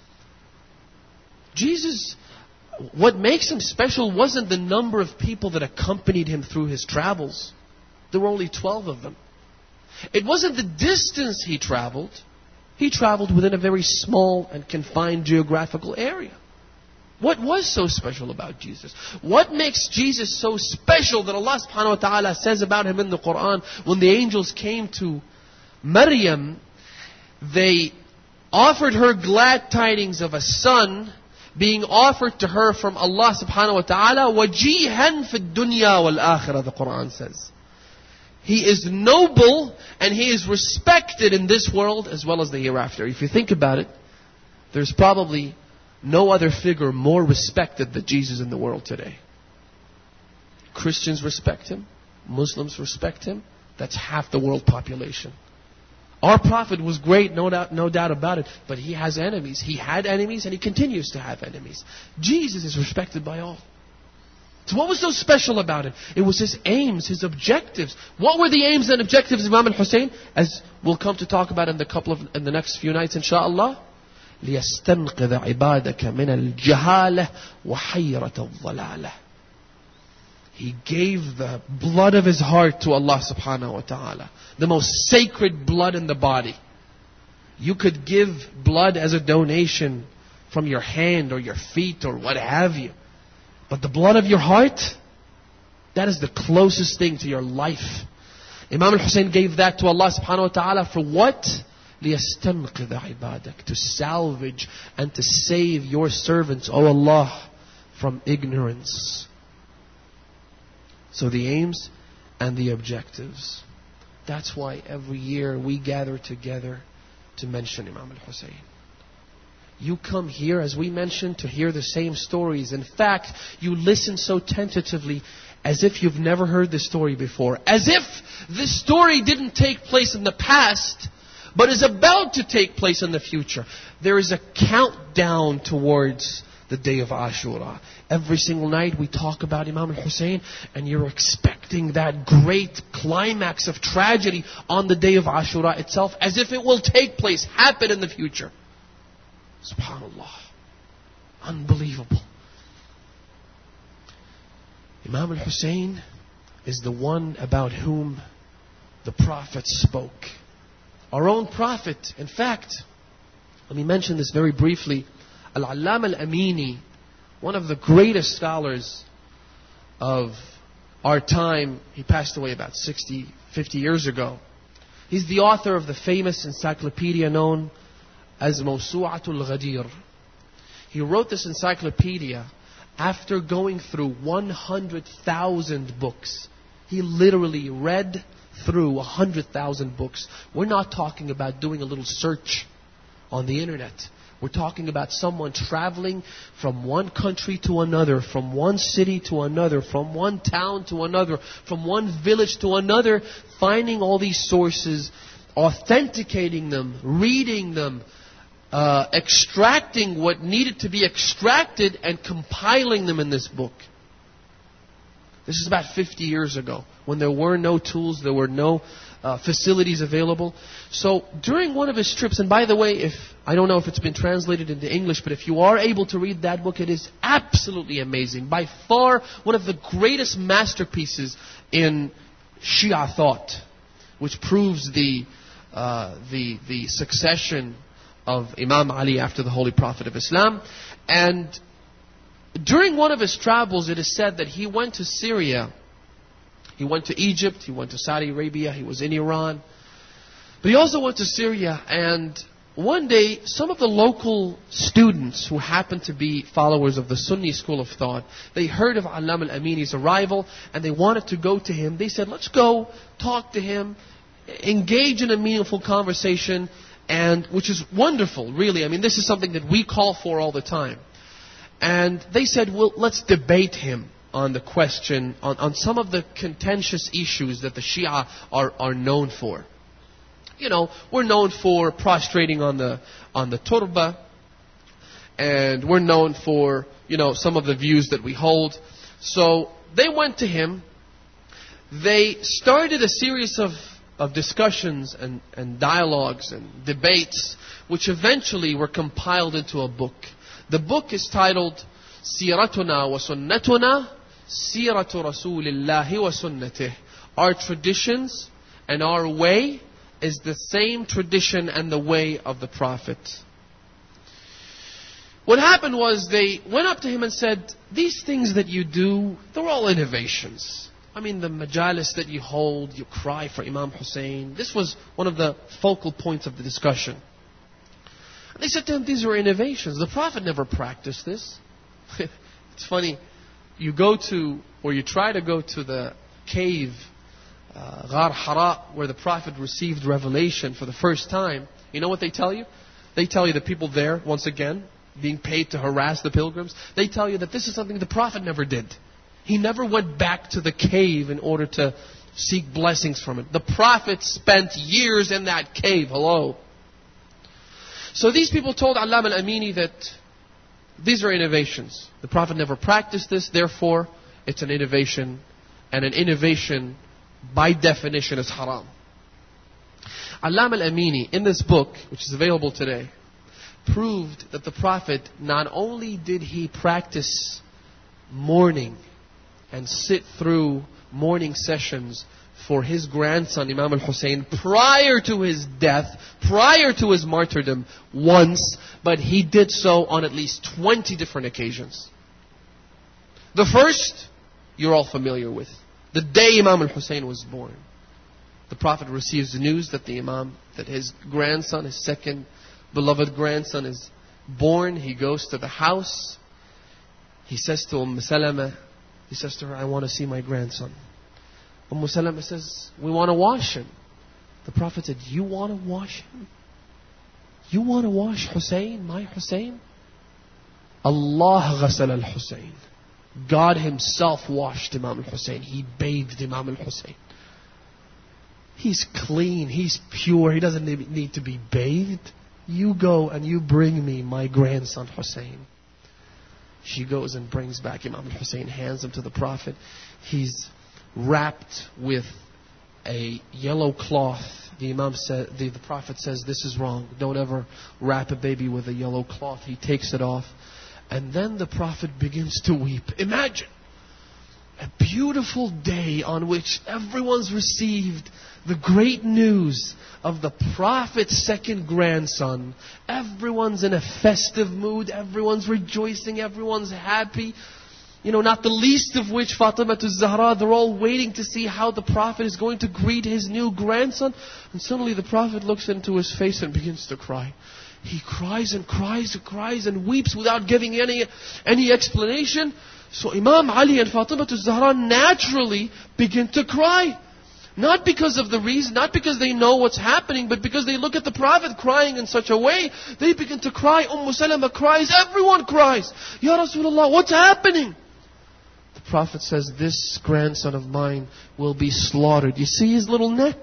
Jesus, what makes him special wasn't the number of people that accompanied him through his travels. There were only twelve of them. It wasn't the distance he traveled. He traveled within a very small and confined geographical area. What was so special about Jesus? What makes Jesus so special that Allah subhanahu wa ta'ala says about him in the Quran? When the angels came to Maryam, they offered her glad tidings of a son being offered to her from Allah subhanahu wa ta'ala. وَجِيهًا فِي الدُّنْيَا وَالْآخِرَةِ, the Quran says. He is noble and he is respected in this world as well as the hereafter. If you think about it, there's probably no other figure more respected than Jesus in the world today. Christians respect him. Muslims respect him. That's half the world population. Our Prophet was great, no doubt, no doubt about it, but he has enemies. He had enemies and he continues to have enemies. Jesus is respected by all. So what was so special about it? It was his aims, his objectives. What were the aims and objectives of Imam al-Hussein? As we'll come to talk about in the couple of in the next few nights, inshaAllah. لِيَسْتَنْقِذَ عِبَادَكَ مِنَ الْجَهَالَةِ وَحَيْرَةَ الضَّلَالَةِ. He gave the blood of his heart to Allah subhanahu wa ta'ala. The most sacred blood in the body. You could give blood as a donation from your hand or your feet or what have you. But the blood of your heart, that is the closest thing to your life. Imam al-Hussein gave that to Allah subhanahu wa ta'ala for what? لِيَسْتَنْقِذَ عِبَادَكَ. To salvage and to save your servants, O Allah, from ignorance. So the aims and the objectives. That's why every year we gather together to mention Imam al-Hussein. You come here, as we mentioned, to hear the same stories. In fact, you listen so tentatively as if you've never heard this story before. As if this story didn't take place in the past, but is about to take place in the future. There is a countdown towards the day of Ashura. Every single night we talk about Imam al-Hussein, and you're expecting that great climax of tragedy on the day of Ashura itself, as if it will take place, happen in the future. SubhanAllah. Unbelievable. Imam al-Hussein is the one about whom the Prophet spoke. Our own Prophet, in fact, let me mention this very briefly. Al-Allama al-Amini, one of the greatest scholars of our time, he passed away about sixty, fifty years ago. He's the author of the famous encyclopedia known as Mawsu'atul Ghadir. He wrote this encyclopedia after going through one hundred thousand books. He literally read through one hundred thousand books. We're not talking about doing a little search on the internet. We're talking about someone traveling from one country to another, from one city to another, from one town to another, from one village to another, finding all these sources, authenticating them, reading them, uh, extracting what needed to be extracted, and compiling them in this book. This is about fifty years ago, when there were no tools, there were no uh, facilities available. So during one of his trips, and by the way, if I don't know if it's been translated into English, but if you are able to read that book, it is absolutely amazing. By far one of the greatest masterpieces in Shia thought, which proves the uh, the the succession of Imam Ali after the Holy Prophet of Islam. And during one of his travels, it is said that he went to Syria. He went to Egypt. He went to Saudi Arabia. He was in Iran. But he also went to Syria. And one day, some of the local students who happened to be followers of the Sunni school of thought, they heard of Allama al-Amini's arrival and they wanted to go to him. They said, let's go talk to him, engage in a meaningful conversation, and which is wonderful, really. I mean, this is something that we call for all the time. And they said, well, let's debate him on the question, on, on some of the contentious issues that the Shia are, are known for. You know, we're known for prostrating on the on the turba, and we're known for, you know, some of the views that we hold. So they went to him. They started a series of, of discussions and, and dialogues and debates, which eventually were compiled into a book. The book is titled Siratuna wa Sunnatuna, Siratu Rasulillahi wa Sunnatih. Our traditions and our way is the same tradition and the way of the Prophet. What happened was they went up to him and said, these things that you do, they're all innovations. I mean, the majalis that you hold, you cry for Imam Hussein. This was one of the focal points of the discussion. And they said to him, these are innovations. The Prophet never practiced this. It's funny. You go to, or you try to go to the cave, uh, Ghar Hara, where the Prophet received revelation for the first time. You know what they tell you? They tell you the people there, once again, being paid to harass the pilgrims, they tell you that this is something the Prophet never did. He never went back to the cave in order to seek blessings from it. The Prophet spent years in that cave. Hello. So these people told Allama al-Amini that these are innovations. The Prophet never practiced this, therefore it's an innovation. And an innovation, by definition, is haram. Allama al-Amini, in this book, which is available today, proved that the Prophet, not only did he practice mourning and sit through morning sessions for his grandson Imam al-Hussein prior to his death, prior to his martyrdom, once, but he did so on at least twenty different occasions. The first, you're all familiar with. The day Imam al-Hussein was born, the Prophet receives the news that the Imam, that his grandson, his second beloved grandson, is born. He goes to the house. He says to Umm Salama, he says to her, I want to see my grandson. Umm Salama says, we want to wash him. The Prophet said, you want to wash him? You want to wash Hussein, my Hussein? Allah ghasal al-Hussein. God Himself washed Imam al-Hussein. He bathed Imam al-Hussein. He's clean. He's pure. He doesn't need to be bathed. You go and you bring me my grandson Hussein. She goes and brings back Imam al-Hussein, hands him to the Prophet. He's wrapped with a yellow cloth. The Imam said, the, the Prophet says, this is wrong. Don't ever wrap a baby with a yellow cloth. He takes it off. And then the Prophet begins to weep. Imagine a beautiful day on which everyone's received the great news of the Prophet's second grandson. Everyone's in a festive mood. Everyone's rejoicing. Everyone's happy. You know, not the least of which Fatima az-Zahra. They're all waiting to see how the Prophet is going to greet his new grandson. And suddenly the Prophet looks into his face and begins to cry. He cries and cries and cries and weeps without giving any any explanation. So Imam Ali and Fatima az-Zahra naturally begin to cry. Not because of the reason, not because they know what's happening, but because they look at the Prophet crying in such a way, they begin to cry. Umm Salama cries, everyone cries. Ya Rasulullah, what's happening? The Prophet says, this grandson of mine will be slaughtered. You see his little neck?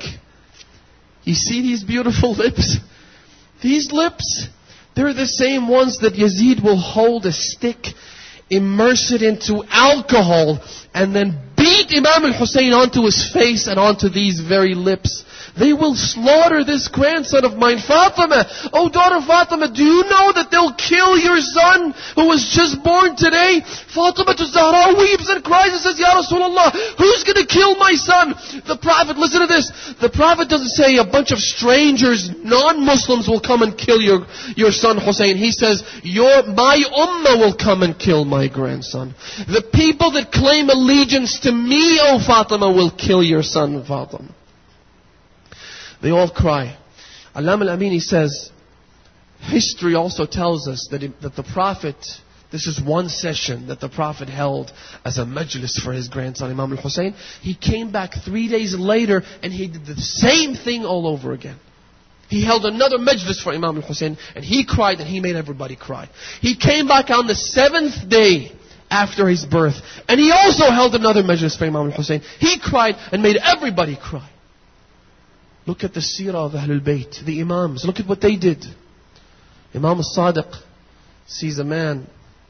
You see these beautiful lips? These lips, they're the same ones that Yazid will hold a stick, immerse it into alcohol, and then beat Imam al-Hussein onto his face and onto these very lips. They will slaughter this grandson of mine, Fatima. Oh, daughter Fatima, do you know that they'll kill your son who was just born today? Fatima az-Zahra weeps and cries and says, Ya Rasulullah, who's going to kill my son? The Prophet, listen to this. The Prophet doesn't say a bunch of strangers, non-Muslims will come and kill your, your son Hussein. He says, your, my ummah will come and kill my grandson. The people that claim allegiance to me, O Fatima, will kill your son Fatima. They all cry. Allama al-Amini says, history also tells us that, it, that the Prophet, this is one session that the Prophet held as a majlis for his grandson Imam al-Hussein. He came back three days later and he did the same thing all over again. He held another majlis for Imam al-Hussein and he cried and he made everybody cry. He came back on the seventh day after his birth and he also held another majlis for Imam al-Hussein. He cried and made everybody cry. Look at the seerah of Ahlul Bayt, the Imams. Look at what they did. Imam al-Sadiq sees a man.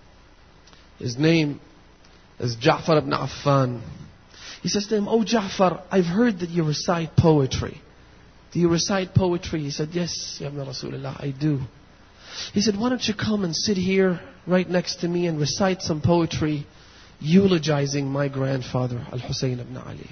His name is Ja'far ibn Affan. He says to him, Oh Ja'far, I've heard that you recite poetry. Do you recite poetry? He said, Yes, Ya Ibn Rasulullah, I do. He said, why don't you come and sit here right next to me and recite some poetry eulogizing my grandfather, Al-Hussein ibn Ali.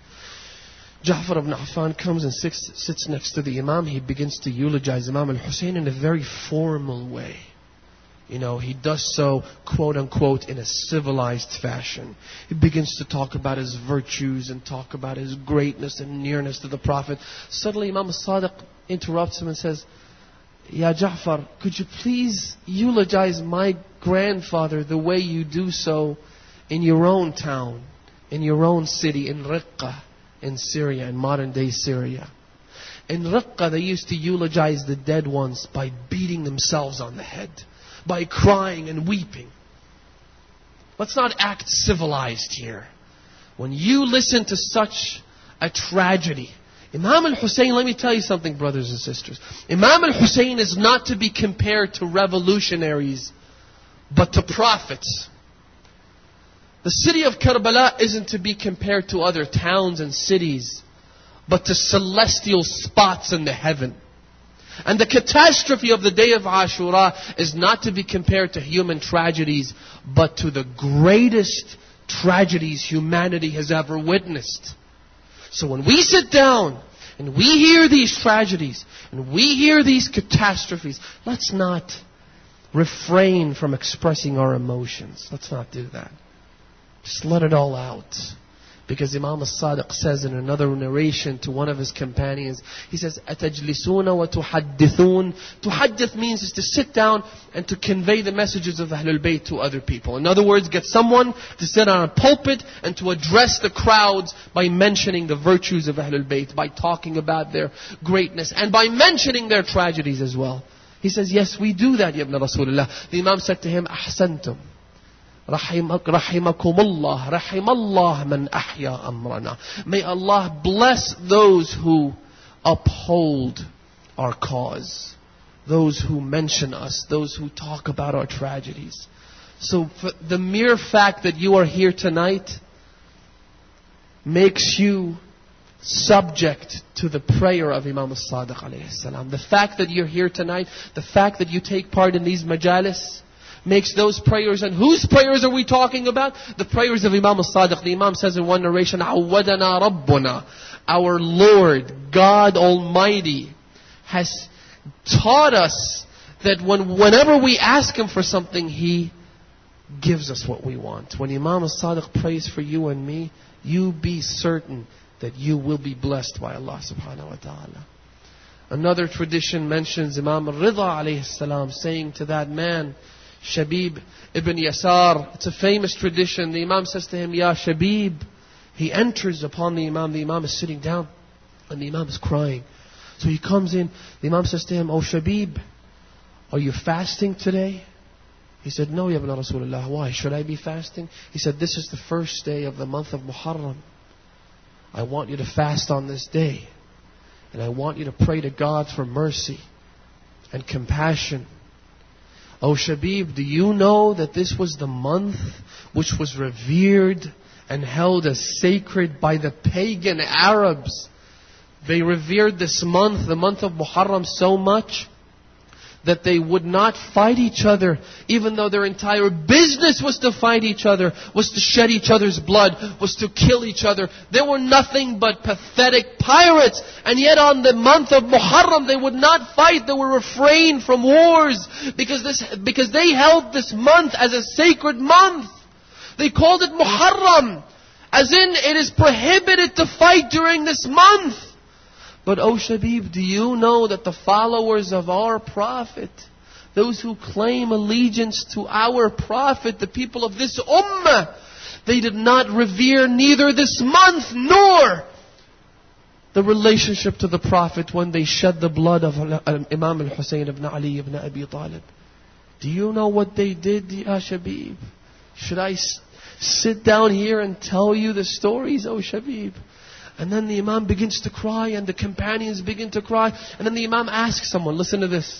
Ja'far ibn Affan comes and sits, sits next to the Imam. He begins to eulogize Imam al-Hussein in a very formal way. You know, he does so, quote unquote, in a civilized fashion. He begins to talk about his virtues and talk about his greatness and nearness to the Prophet. Suddenly Imam al-Sadiq interrupts him and says, Ya Ja'far, could you please eulogize my grandfather the way you do so in your own town, in your own city, in Riqqa, in Syria, in modern day Syria. In Riqqa, they used to eulogize the dead ones by beating themselves on the head, by crying and weeping. Let's not act civilized here. When you listen to such a tragedy, Imam al-Hussein, let me tell you something, brothers and sisters. Imam al-Hussein is not to be compared to revolutionaries, but to prophets. The city of Karbala isn't to be compared to other towns and cities, but to celestial spots in the heaven. And the catastrophe of the day of Ashura is not to be compared to human tragedies, but to the greatest tragedies humanity has ever witnessed. So when we sit down and we hear these tragedies and we hear these catastrophes, let's not refrain from expressing our emotions. Let's not do that. Just let it all out. Because Imam al-Sadiq says in another narration to one of his companions, he says, أَتَجْلِسُونَ وَتُحَدِّثُونَ. Tuhaddith means is to sit down and to convey the messages of Ahlul Bayt to other people. In other words, get someone to sit on a pulpit and to address the crowds by mentioning the virtues of Ahlul Bayt, by talking about their greatness, and by mentioning their tragedies as well. He says, yes, we do that, Ya Ibn Rasulullah. The Imam said to him, أَحْسَنْتُمْ رحمك رحمكم الله رحم الله من أحيا أمرنا. May Allah bless those who uphold our cause, those who mention us, those who talk about our tragedies. So for the mere fact that you are here tonight makes you subject to the prayer of Imam al-Sadiq alayhi salam. The fact that you're here tonight, the fact that you take part in these majalis, makes those prayers. And whose prayers are we talking about? The prayers of Imam al-Sadiq. The Imam says in one narration, عَوَّدَنَا رَبُّنَا. Our Lord, God Almighty, has taught us that when, whenever we ask Him for something, He gives us what we want. When Imam al-Sadiq prays for you and me, you be certain that you will be blessed by Allah subhanahu wa ta'ala. Another tradition mentions Imam al-Ridha alayhi salam saying to that man, Shabib ibn Yasar. It's a famous tradition. The Imam says to him, Ya Shabib. He enters upon the Imam. The Imam is sitting down and the Imam is crying. So he comes in. The Imam says to him, Oh Shabib, are you fasting today? He said, No, Ya Ibn Rasulullah. Why? Should I be fasting? He said, This is the first day of the month of Muharram. I want you to fast on this day. And I want you to pray to God for mercy and compassion. Oh Shabib, do you know that this was the month which was revered and held as sacred by the pagan Arabs? They revered this month, the month of Muharram, so much that they would not fight each other, even though their entire business was to fight each other, was to shed each other's blood, was to kill each other. They were nothing but pathetic pirates. And yet on the month of Muharram, they would not fight. They would refrain from wars because this, because they held this month as a sacred month. They called it Muharram, as in it is prohibited to fight during this month. But oh Shabib, do you know that the followers of our Prophet, those who claim allegiance to our Prophet, the people of this Ummah, they did not revere neither this month nor the relationship to the Prophet when they shed the blood of Imam al-Hussein ibn Ali ibn Abi Talib. Do you know what they did, Ya Shabib? Should I s- sit down here and tell you the stories, oh Shabib? And then the Imam begins to cry and the companions begin to cry. And then the Imam asks someone, listen to this.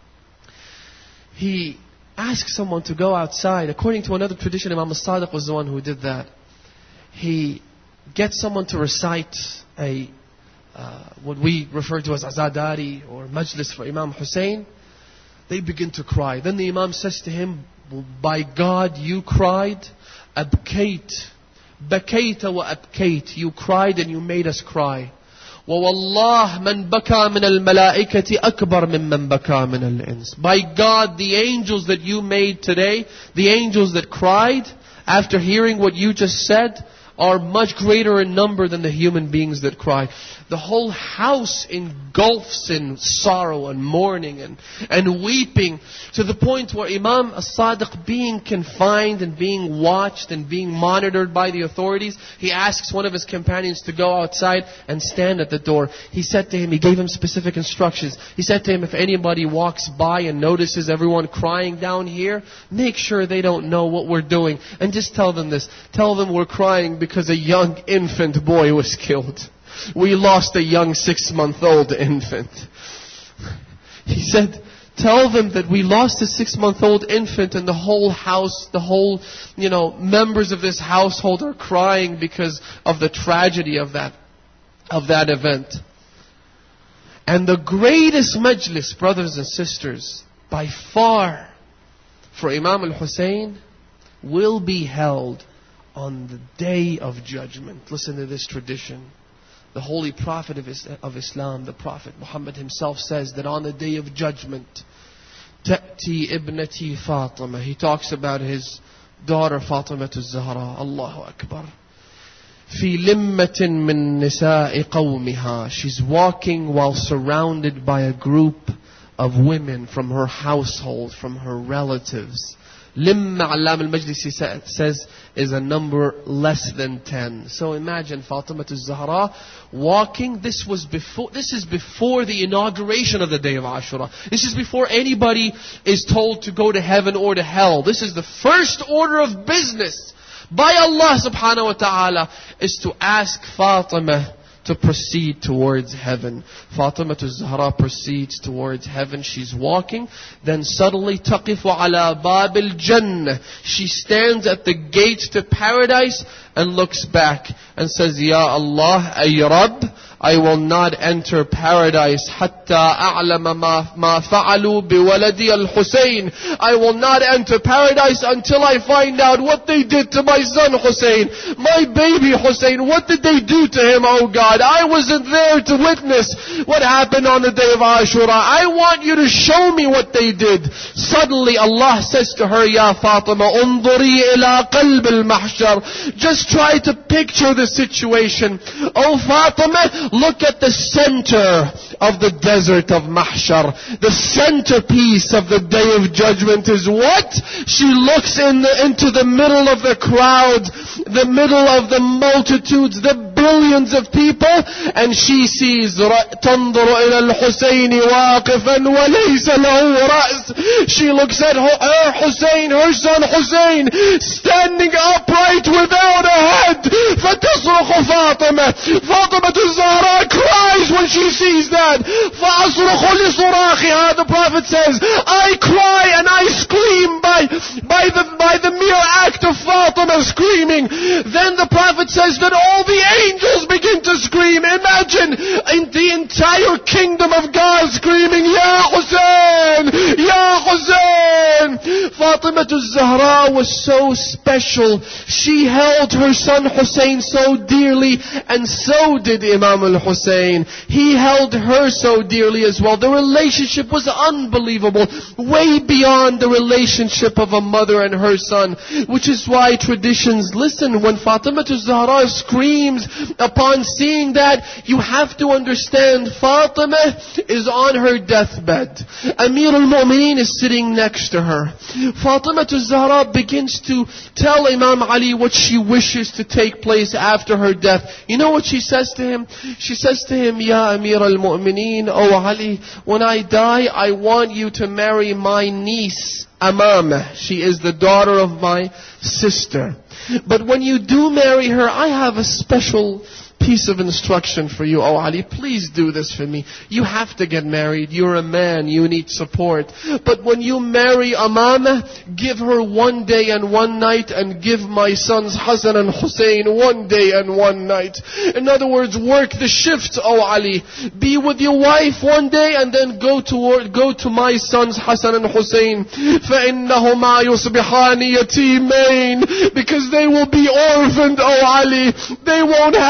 He asks someone to go outside. According to another tradition, Imam al-Sadiq was the one who did that. He gets someone to recite a uh, what we refer to as Azadari or Majlis for Imam Hussein. They begin to cry. Then the Imam says to him, by God, you cried. Abkait. Bakayta wa abkayt. You cried and you made us cry. وَوَاللَّهِ مَنْ بَكَى مِنَ الْمَلَائِكَةِ أَكْبَرْ مِمَّنْ بَكَى مِنَ الْإِنسِ. By God, the angels that you made today, the angels that cried after hearing what you just said, are much greater in number than the human beings that cry. The whole house engulfs in sorrow and mourning and, and weeping, to the point where Imam as-Sadiq, being confined and being watched and being monitored by the authorities, he asks one of his companions to go outside and stand at the door. He said to him, he gave him specific instructions. He said to him, if anybody walks by and notices everyone crying down here, make sure they don't know what we're doing. And just tell them this. Tell them we're crying because a young infant boy was killed. We lost a young six-month-old infant. He said, tell them that we lost a six-month-old infant, and the whole house, the whole, you know, members of this household are crying because of the tragedy of that, of that event. And the greatest majlis, brothers and sisters, by far, for Imam al-Hussein, will be held on the Day of Judgment. Listen to this tradition. The Holy Prophet of, Is- of Islam, the Prophet Muhammad himself, says that on the Day of Judgment, Ta'ti ibnati Fatima. He talks about his daughter Fatima az-Zahra. Allahu Akbar. Fi limmatin min nisa'i qawmiha. She's walking while surrounded by a group of women from her household, from her relatives. Limma Allam al-Majlisi says is a number less than ten. So imagine Fatima az-Zahra walking. This was before. This is before the inauguration of the day of Ashura. This is before anybody is told to go to heaven or to hell. This is the first order of business by Allah subhanahu wa ta'ala, is to ask Fatima to proceed towards heaven. Fatima az-Zahra proceeds towards heaven. She's walking. Then suddenly, تَقِفُ عَلَى بَابِ الْجَنَّةِ. She stands at the gate to paradise and looks back and says, Ya Allah, ay Rabb, I will not enter paradise حَتَّى أَعْلَمَ مَا, ما فَعَلُوا بِوَلَدِي الْحُسَيْنِ. I will not enter paradise until I find out what they did to my son Hussein, my baby Hussein. What did they do to him, oh God? I wasn't there to witness what happened on the day of Ashura. I want you to show me what they did. Suddenly Allah says to her, Ya Fatima, انظري إلى قلب المحشر. Just try to picture the situation. Oh Fatima, look at the center of the desert of Mahshar. The centerpiece of the Day of Judgment is what? She looks in the, into the middle of the crowd, the middle of the multitudes, the billions of people, and she sees تنظر إلى الحسين واقفا وليس له رأس. She looks at her Hussein, her son Hussein, standing upright without a head. فتصرخ فاطمة. فاطمة الزهراء cries when she sees that. فأصرخ لصراخها. The Prophet says, I cry and I scream by, by, the, by the mere act of Fatima screaming. Then the Prophet says that all the angels begin to scream. Imagine in the entire kingdom of God screaming, Ya Hussein! Ya Hussein! Fatima az-Zahra was so special. She held her son Hussein so dearly, and so did Imam al-Hussein. He held her so dearly as well. The relationship was unbelievable, way beyond the relationship of a mother and her son, which is why traditions, listen, when Fatima az-Zahra screams upon seeing that, you have to understand Fatima is on her deathbed. Amir al-Mu'mineen is sitting next to her. Fatima az-Zahra begins to tell Imam Ali what she wishes to take place after her death. You know what she says to him? She says to him, Ya Amir al-Mu'mineen, O Ali, when I die, I want you to marry my niece, Amama. She is the daughter of my sister. But when you do marry her, I have a special piece of instruction for you, oh Ali, please do this for me. You have to get married. You're a man. You need support. But when you marry Amama, give her one day and one night, and give my sons Hassan and Hussein one day and one night. In other words, work the shift, oh Ali. Be with your wife one day and then go to go to my sons Hassan and Hussein. فَإِنَّهُمَا يُصْبِحَانِ يَتِيمَيْنِ. Because they will be orphaned, oh Ali. They won't have their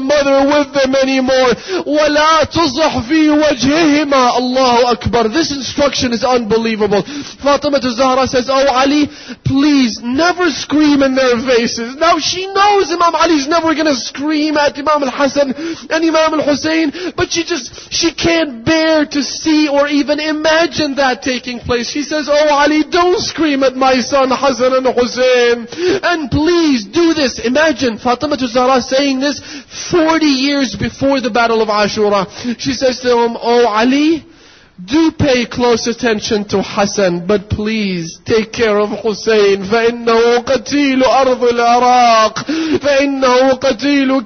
mother with them anymore. وَلَا تُصَحْ فِي وَجْهِهِمَا. Allahu Akbar. This instruction is unbelievable. Fatima Zahra says, oh Ali, please never scream in their faces. Now she knows Imam Ali's never going to scream at Imam al-Hasan and Imam al-Hussein, but she just, she can't bear to see or even imagine that taking place. She says, oh Ali, don't scream at my son Hasan and Hussein, and please do this. Imagine Fatima Zahra saying this forty years before the Battle of Ashura. She says to him, oh Ali, do pay close attention to Hassan, but please take care of Hussein. فَإِنَّهُ قَتِيلُ أَرْضِ الْعِرَاقِ فَإِنَّهُ قَتِيلُ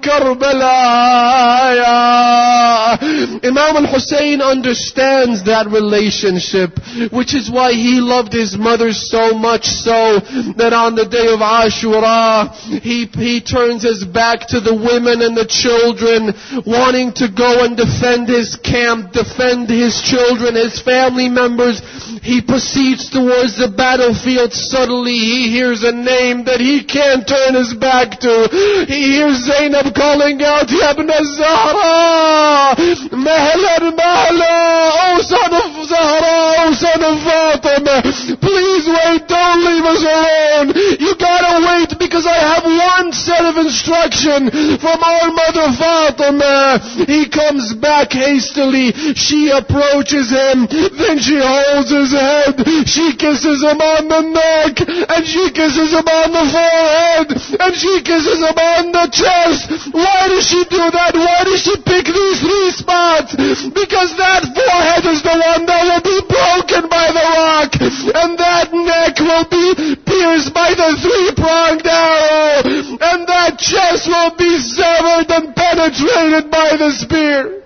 كَرْبَلَاء. Imam al-Hussein understands that relationship, which is why he loved his mother so much so that on the day of Ashura, he, he turns his back to the women and the children, wanting to go and defend his camp, defend his children, his family members. He proceeds towards the battlefield. Suddenly he hears a name that he can't turn his back to. He hears Zainab calling out, Ya ibn Zahra, Mahlan Mahla, oh son of Zahra, oh son of Fatima, please wait, don't leave us alone. You gotta wait because I have one set of instruction from our mother Fatima. He comes back hastily. She approaches him, then she holds his head, she kisses him on the neck, and she kisses him on the forehead, and she kisses him on the chest. Why does she do that? Why does she pick these three spots? Because that forehead is the one that will be broken by the rock, and that neck will be pierced by the three-pronged arrow, and that chest will be severed and penetrated by the spear.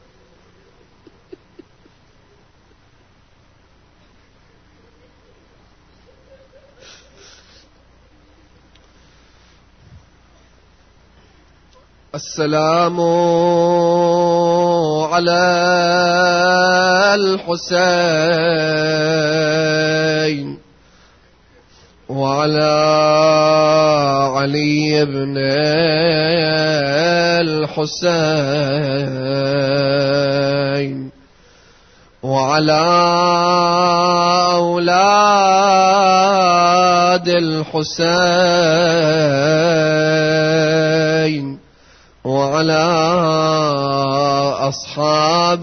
السلام على الحسين وعلى علي بن الحسين وعلى أولاد الحسين وعلى أصحاب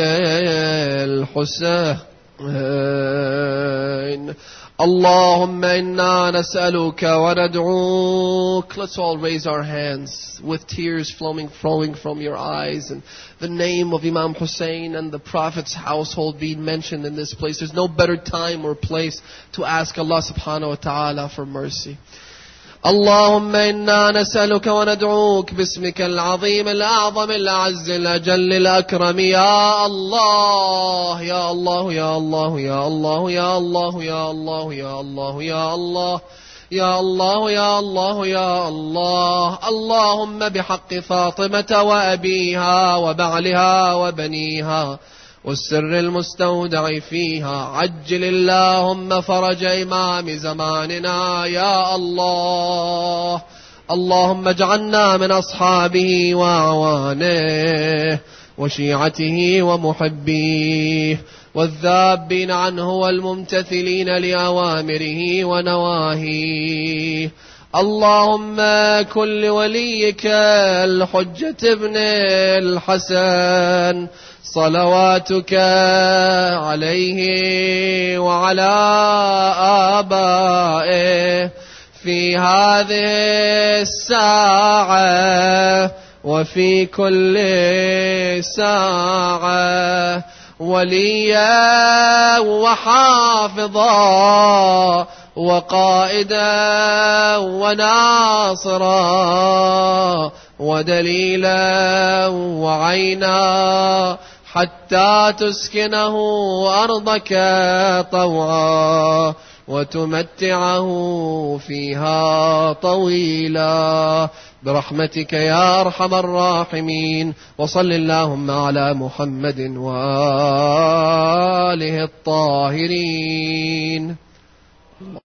الحسين. اللهم إنا نسألك وندعوك. Let's all raise our hands with tears flowing, flowing from your eyes, and the name of Imam Hussein and the Prophet's household being mentioned in this place. There's no better time or place to ask Allah subhanahu wa ta'ala for mercy. اللهم إنا نسألك وندعوك باسمك العظيم الأعظم الأعز الأجل الأكرم يا الله يا الله يا الله يا الله يا الله يا الله يا الله يا الله يا الله يا الله يا الله. اللهم بحق فاطمة وأبيها وبعلها وبنيها والسر المستودع فيها عجل اللهم فرج إمام زماننا يا الله. اللهم اجعلنا من أصحابه وأعوانه وشيعته ومحبيه والذابين عنه والممتثلين لأوامره ونواهيه. اللهم كن لوليك الحجة ابن الحسن صلواتك عليه وعلى آبائه في هذه الساعة وفي كل ساعة وليا وحافظا وقائدا وناصرا ودليلا وعينا حتى تسكنه أرضك طوعا وتمتعه فيها طويلا برحمتك يا أرحم الراحمين. وصل اللهم على محمد وآله الطاهرين.